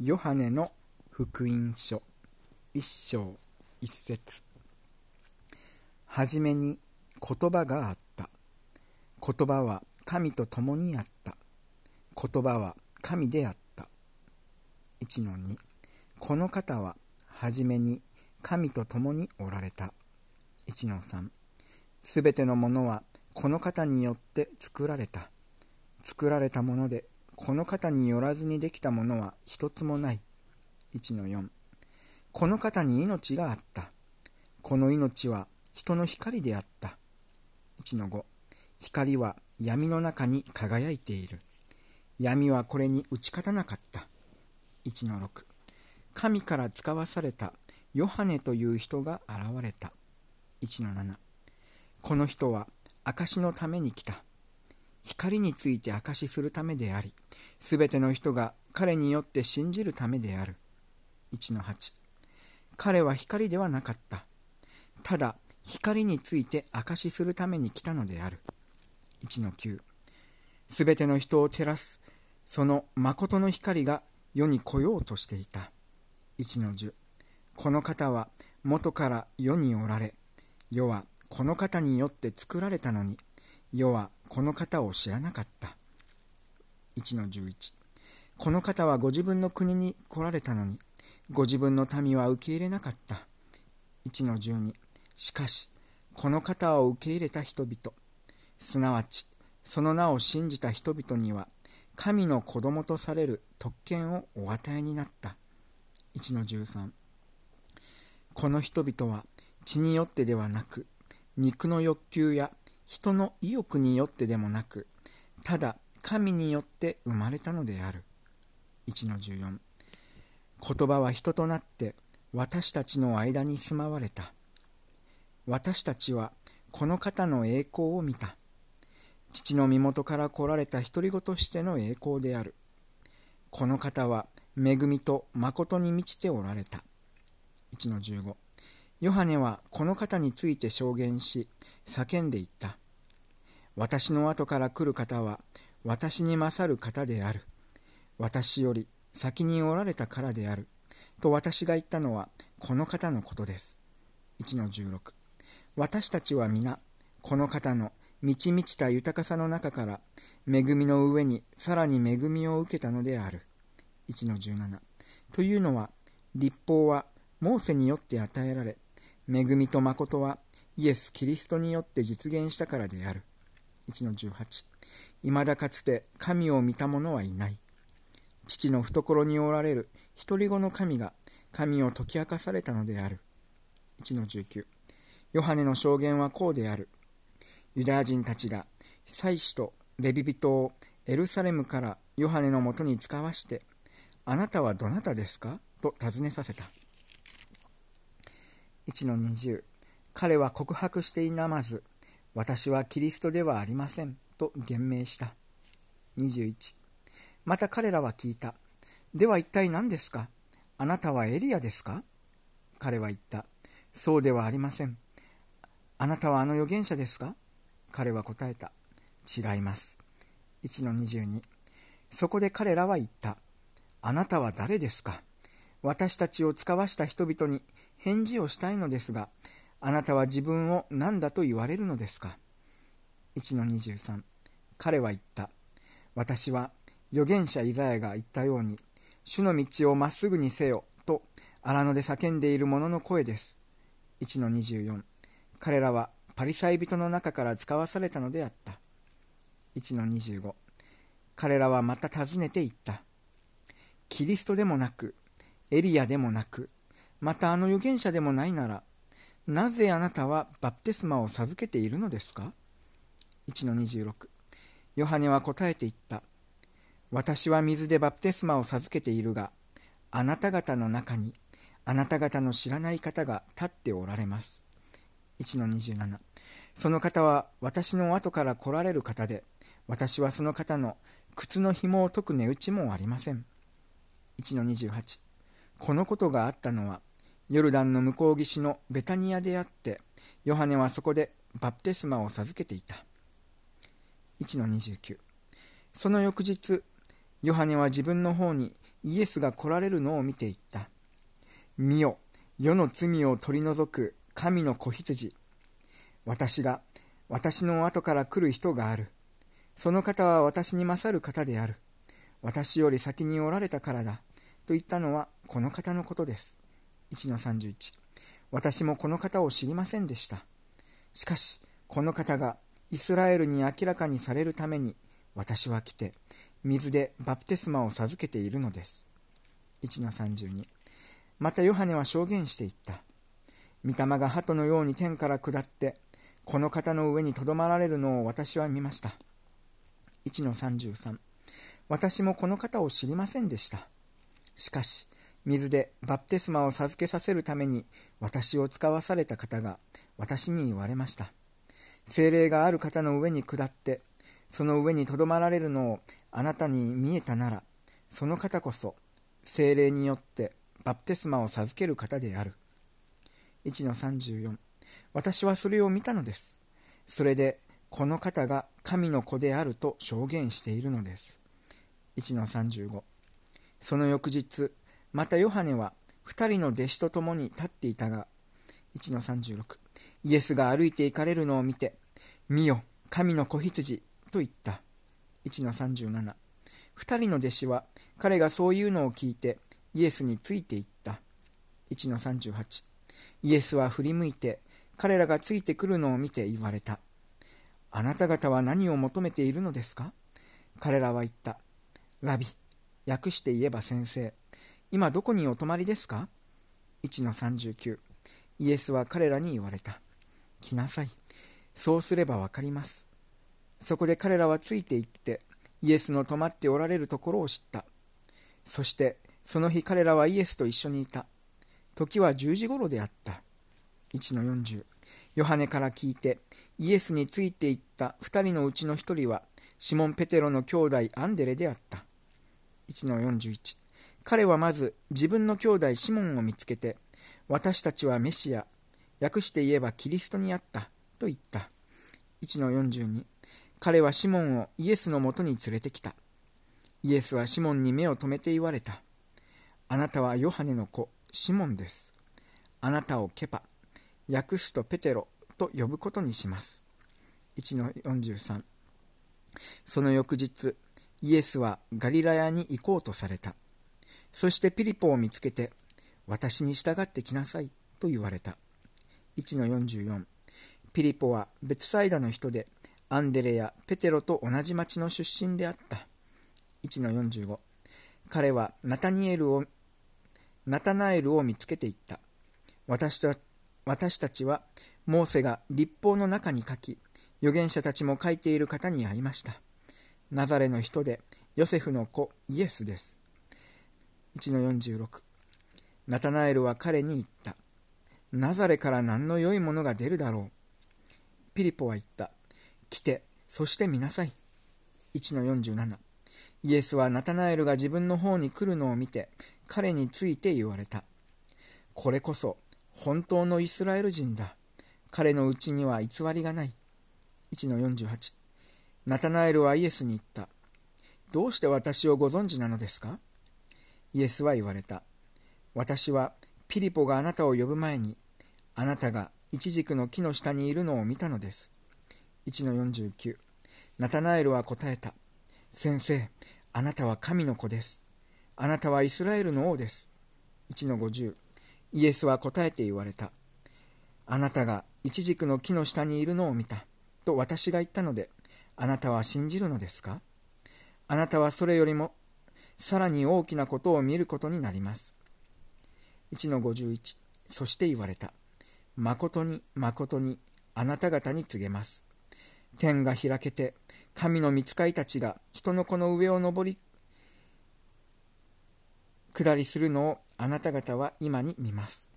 ヨハネの福音書一章一節。はじめに言葉があった。言葉は神と共にあった。言葉は神であった。1-2。この方ははじめに神と共におられた。1-3。すべてのものはこの方によって作られた。作られたものでこの方によらずにできたものは一つもない。1-4。この方に命があった。この命は人の光であった。1-5。光は闇の中に輝いている。闇はこれに打ち勝たなかった。1-6。神から使わされたヨハネという人が現れた。1-7。この人は証のために来た。光について証しするためであり、すべての人が彼によって信じるためである。1-8。彼は光ではなかった。ただ光について証しするために来たのである。1-9。すべての人を照らすその誠の光が世に来ようとしていた。1-10。この方は元から世におられ、世はこの方によって作られたのに、世はこの方を知らなかった。1-11。この方はご自分の国に来られたのに、ご自分の民は受け入れなかった。1-12。しかし、この方を受け入れた人々、すなわち、その名を信じた人々には、神の子供とされる特権をお与えになった。1-13。この人々は、血によってではなく、肉の欲求や人の意欲によってでもなく、ただ神によって生まれたのである。1-14。言葉は人となって私たちの間に住まわれた。私たちはこの方の栄光を見た。父の身元から来られた独り子としての栄光である。この方は恵みと誠に満ちておられた。1-15。ヨハネはこの方について証言し、叫んでいった。私の後から来る方は私に勝る方である。私より先におられたからである。と私が言ったのはこの方のことです。1-16。私たちは皆この方の満ち満ちた豊かさの中から恵みの上にさらに恵みを受けたのである。1-17。というのは律法はモーセによって与えられ、恵みと誠はイエス・キリストによって実現したからである。1-18。いまだかつて神を見た者はいない。父の懐におられる独り子の神が神を解き明かされたのである。1-19。ヨハネの証言はこうである。ユダヤ人たちが祭司とレビ人をエルサレムからヨハネのもとに使わして、あなたはどなたですかと尋ねさせた。1-20。彼は告白して否まず、私はキリストではありませんと言明した。21。また彼らは聞いた。では一体何ですか？あなたはエリアですか？彼は言った。そうではありません。あなたはあの預言者ですか？彼は答えた。違います。1-22。そこで彼らは言った。あなたは誰ですか？私たちを使わした人々に返事をしたいのですが、あなたは自分を何だと言われるのですか？ 1-23。彼は言った。私は預言者イザヤが言ったように、主の道をまっすぐにせよと荒野で叫んでいる者の声です。1-24。彼らはパリサイ人の中から使わされたのであった。1-25。彼らはまた尋ねて言った。キリストでもなく、エリアでもなく、またあの預言者でもないなら、なぜあなたはバプテスマを授けているのですか？ 1-26。ヨハネは答えて言った。私は水でバプテスマを授けているが、あなた方の中に、あなた方の知らない方が立っておられます。1-27。その方は私の後から来られる方で、私はその方の靴の紐を解く値打ちもありません。1-28。このことがあったのは、ヨルダンの向こう岸のベタニアであって、ヨハネはそこでバプテスマを授けていた。1-29。その翌日、ヨハネは自分の方にイエスが来られるのを見て言った。見よ、世の罪を取り除く神の子羊。私の後から来る人がある。その方は私に勝る方である。私より先におられたからだ。と言ったのはこの方のことです。1-31。私もこの方を知りませんでした。しかし、この方がイスラエルに明らかにされるために、私は来て、水でバプテスマを授けているのです。1-32。またヨハネは証言していった。御霊が鳩のように天から下って、この方の上にとどまられるのを私は見ました。1-33。私もこの方を知りませんでした。しかし、水でバプテスマを授けさせるために私を使わされた方が私に言われました。聖霊がある方の上に下って、その上にとどまられるのをあなたに見えたなら、その方こそ聖霊によってバプテスマを授ける方である。1-34。私はそれを見たのです。それでこの方が神の子であると証言しているのです。1-35。その翌日、またヨハネは2人の弟子と共に立っていたが、1-36。イエスが歩いて行かれるのを見て、見よ、神の子羊と言った。1-37。2人の弟子は彼がそういうのを聞いてイエスについて行った。1-38。イエスは振り向いて彼らがついてくるのを見て言われた。あなた方は何を求めているのですか？彼らは言った。ラビ、訳して言えば先生、今どこにお泊まりですか？ 1-39。イエスは彼らに言われた。来なさい。そうすればわかります。そこで彼らはついて行ってイエスの泊まっておられるところを知った。そしてその日彼らはイエスと一緒にいた。時は10時頃であった。1-40。ヨハネから聞いてイエスについて行った2人のうちの1人はシモン・ペテロの兄弟アンデレであった。1-41。彼はまず自分の兄弟シモンを見つけて、私たちはメシア、訳して言えばキリストにあったと言った。1-42。彼はシモンをイエスのもとに連れてきた。イエスはシモンに目を留めて言われた。あなたはヨハネの子シモンです。あなたをケパ、訳すとペテロと呼ぶことにします。1-43。その翌日、イエスはガリラヤに行こうとされた。そしてピリポを見つけて、私に従ってきなさいと言われた。1-44。ピリポはベツサイダの人で、アンデレやペテロと同じ町の出身であった。1-45。彼はナタナエルを見つけていった。私たちはモーセが律法の中に書き、預言者たちも書いている方に会いました。ナザレの人でヨセフの子イエスです。1-46。ナタナエルは彼に言った。ナザレから何の良いものが出るだろう。ピリポは言った。来て、そして見なさい。1-47。イエスはナタナエルが自分の方に来るのを見て、彼について言われた。これこそ本当のイスラエル人だ。彼のうちには偽りがない。1-48。ナタナエルはイエスに言った。どうして私をご存知なのですか？イエスは言われた。私はピリポがあなたを呼ぶ前に、あなたがイチジクの木の下にいるのを見たのです。1-49。ナタナエルは答えた。先生、あなたは神の子です。あなたはイスラエルの王です。1-50。イエスは答えて言われた。あなたがイチジクの木の下にいるのを見たと私が言ったので、あなたは信じるのですか？あなたはそれよりもさらに大きなことを見ることになります。1-51。そして言われた。まことにまことにあなた方に告げます。天が開けて神の御使いたちが人の子の上を登り下りするのをあなた方は今に見ます。